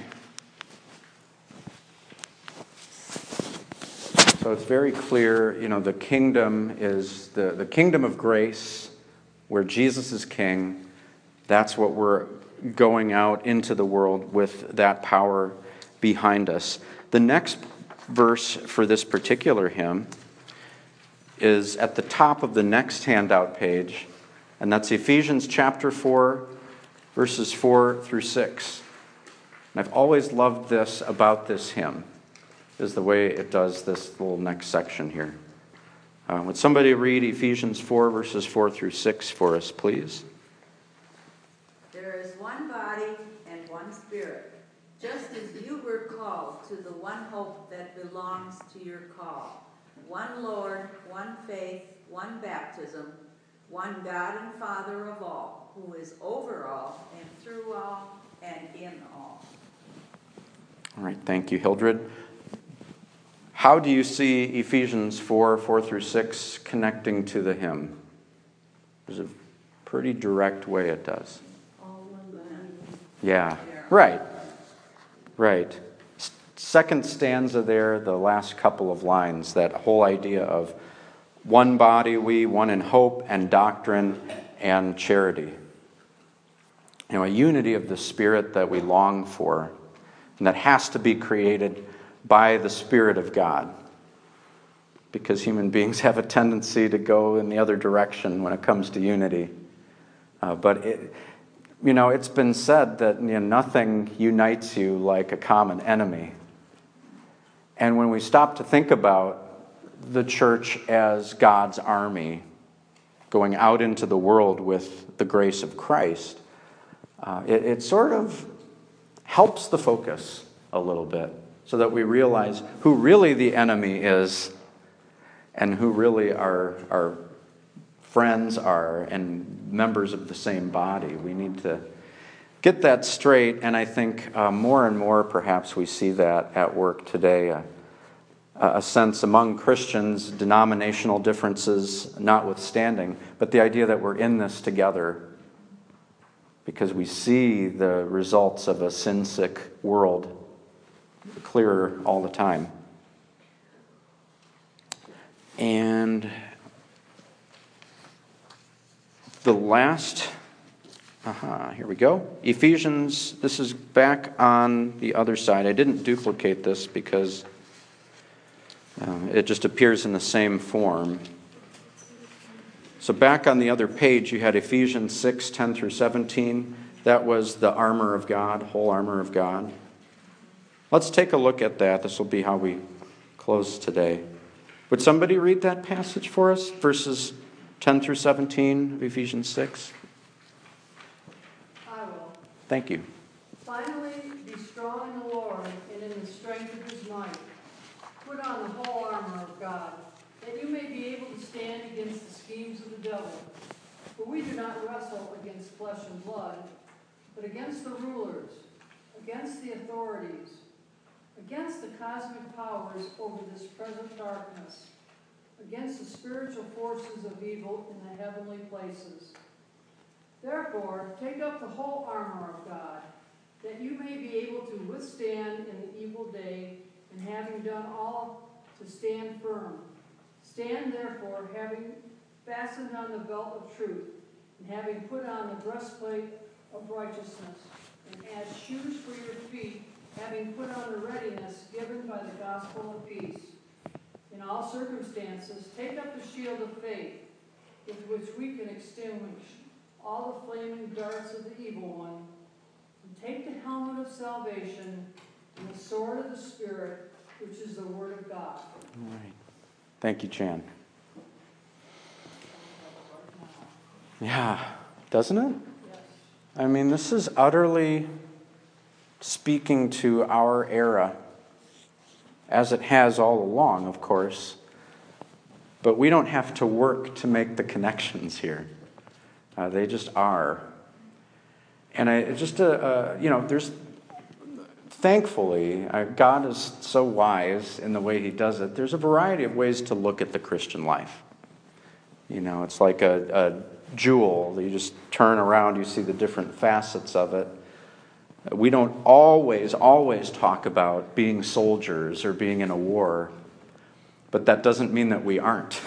So it's very clear, the kingdom is the kingdom of grace, where Jesus is king. That's what we're going out into the world with, that power behind us. The next verse for this particular hymn is at the top of the next handout page, and that's Ephesians chapter 4, verses 4 through 6. And I've always loved this about this hymn, is the way it does this little next section here. Would somebody read Ephesians 4, verses 4 through 6 for us, please? There is one body and one spirit, just as you were called to the one hope that belongs to your call. One Lord, one faith, one baptism, one God and Father of all, who is over all and through all and in all. All right, thank you, Hildred. How do you see Ephesians 4, 4 through 6 connecting to the hymn? There's a pretty direct way it does. All one body. Yeah, right. Second stanza there, the last couple of lines, that whole idea of one body we, one in hope and doctrine and charity. A unity of the Spirit that we long for, and that has to be created by the Spirit of God, because human beings have a tendency to go in the other direction when it comes to unity. But it's been said that nothing unites you like a common enemy. And when we stop to think about the church as God's army going out into the world with the grace of Christ, it sort of helps the focus a little bit so that we realize who really the enemy is and who really our friends are and members of the same body. We need to get that straight, and I think more and more perhaps we see that at work today, a sense among Christians, denominational differences notwithstanding, but the idea that we're in this together because we see the results of a sin-sick world clearer all the time. And the last, here we go. Ephesians, this is back on the other side. I didn't duplicate this because it just appears in the same form. So back on the other page, you had Ephesians 6, 10 through 17. That was the armor of God, whole armor of God. Let's take a look at that. This will be how we close today. Would somebody read that passage for us? Verses 10 through 17 of Ephesians 6. I will. Thank you. Finally, be strong in the Lord and in the strength of his might. Put on the whole armor of God, that you may be able to stand against the schemes of the devil. For we do not wrestle against flesh and blood, but against the rulers, against the authorities, against the cosmic powers over this present darkness, against the spiritual forces of evil in the heavenly places. Therefore, take up the whole armor of God, that you may be able to withstand in the evil day, and having done all, to stand firm. Stand therefore, having fastened on the belt of truth, and having put on the breastplate of righteousness, and as shoes for your feet, having put on the readiness given by the gospel of peace. In all circumstances, take up the shield of faith, with which we can extinguish all the flaming darts of the evil one, and take the helmet of salvation and the sword of the Spirit, which is the word of God. All right. Thank you, Jan. Yeah, doesn't it? Yes. I mean, this is utterly speaking to our era, as it has all along, of course. But we don't have to work to make the connections here. They just are. And there's thankfully, God is so wise in the way he does it. There's a variety of ways to look at the Christian life. You know, it's like a jewel. You just turn around, you see the different facets of it. We don't always talk about being soldiers or being in a war, but that doesn't mean that we aren't.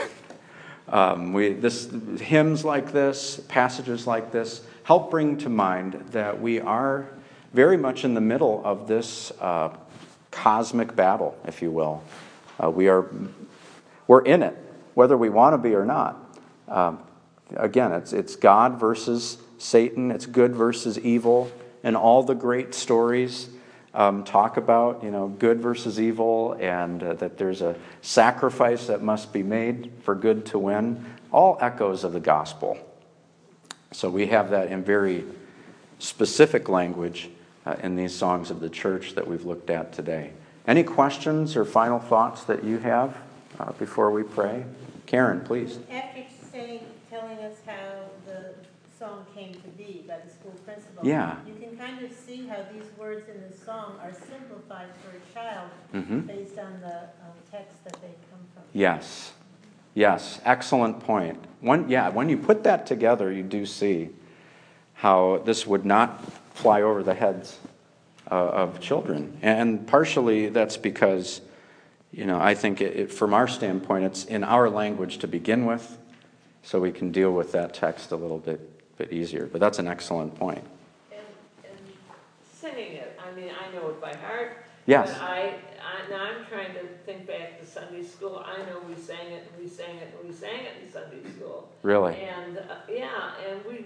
Hymns like this, passages like this, help bring to mind that we are very much in the middle of this cosmic battle, if you will. We're in it, whether we want to be or not. Again, it's God versus Satan. It's good versus evil. And all the great stories talk about, good versus evil, and that there's a sacrifice that must be made for good to win. All echoes of the gospel. So we have that in very specific language in these songs of the church that we've looked at today. Any questions or final thoughts that you have before we pray? Karen, please. After telling us how the song came to be by the school principal, Yeah. you can kind of see how these words in the song are simplified for a child based on the text that they come from. Yes, excellent point. When you put that together, you do see how this would not fly over the heads of children. And partially that's because, I think from our standpoint, it's in our language to begin with, so we can deal with that text a little bit easier. But that's an excellent point. And singing it, I know it by heart. Yes. But now I'm trying to think back to Sunday school. I know we sang it and we sang it and we sang it in Sunday school. Really? And and we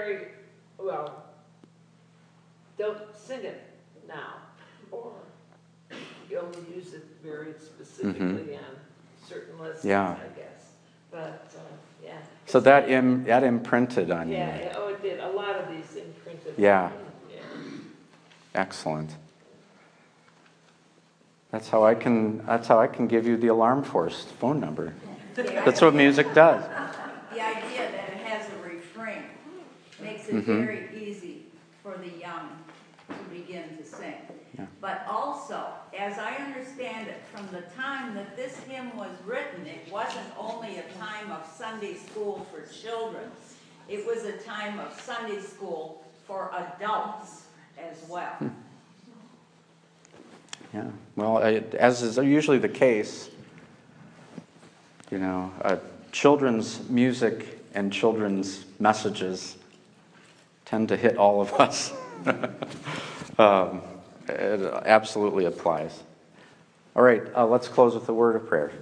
don't sing it now, or you only use it very specifically on certain lessons, I guess. But So that imprinted on you. Yeah, it did. A lot of these imprinted. Yeah. On me. Excellent. That's how I can give you the Alarm Force phone number. That's what music does. The idea that it has a refrain makes it very easy for the young to begin to sing. Yeah. But also, as I understand it, from the time that this hymn was written, it wasn't only a time of Sunday school for children. It was a time of Sunday school for adults as well. Yeah. Well, as is usually the case, children's music and children's messages tend to hit all of us. It absolutely applies. All right, let's close with a word of prayer.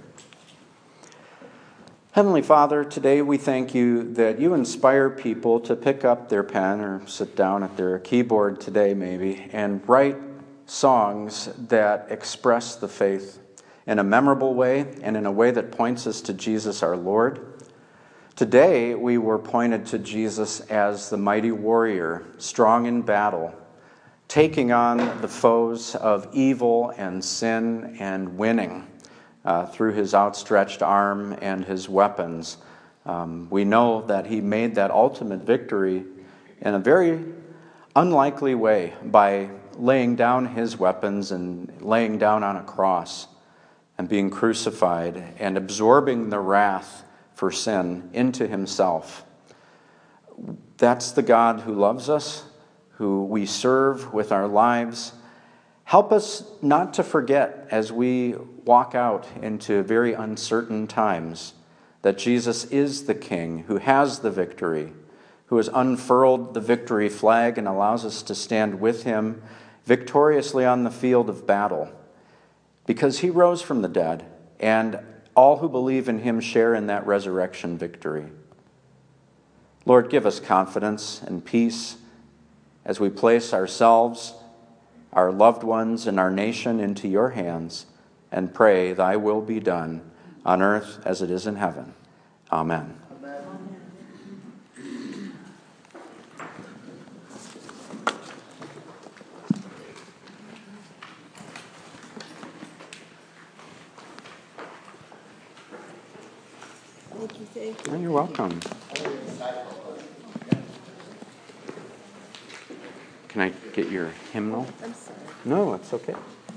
Heavenly Father, today we thank you that you inspire people to pick up their pen or sit down at their keyboard today maybe and write songs that express the faith in a memorable way and in a way that points us to Jesus our Lord. Today we were pointed to Jesus as the mighty warrior, strong in battle, taking on the foes of evil and sin and winning through his outstretched arm and his weapons. We know that he made that ultimate victory in a very unlikely way by laying down his weapons and laying down on a cross and being crucified and absorbing the wrath for sin into himself. That's the God who loves us, who we serve with our lives. Help us not to forget as we walk out into very uncertain times that Jesus is the King who has the victory, who has unfurled the victory flag and allows us to stand with him victoriously on the field of battle, because he rose from the dead, and all who believe in him share in that resurrection victory. Lord, give us confidence and peace as we place ourselves, our loved ones, and our nation into your hands, and pray thy will be done on earth as it is in heaven. Amen. Thank you. Oh, you're welcome. Can I get your hymnal? I'm sorry. No, it's okay.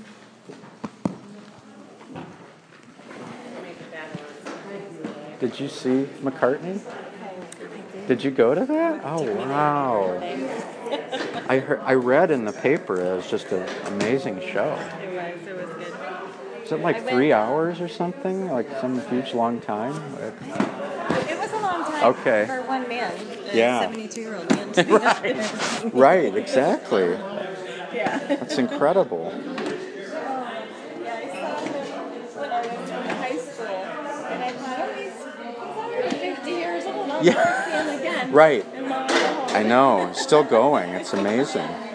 Did you see McCartney? Did you go to that? Oh, wow. I read in the paper it was just an amazing show. It was good. Is it like 3 hours or something? Like some huge long time? It was a long time Okay. for one man, a Yeah. 72-year-old man to be up there. Right, exactly. Yeah. That's incredible. Yeah, I saw him when I was in high school, and I thought, oh, he's already 50 years old. I'll Yeah. never see him again. Right. And lo and behold. I know. Still going. It's amazing.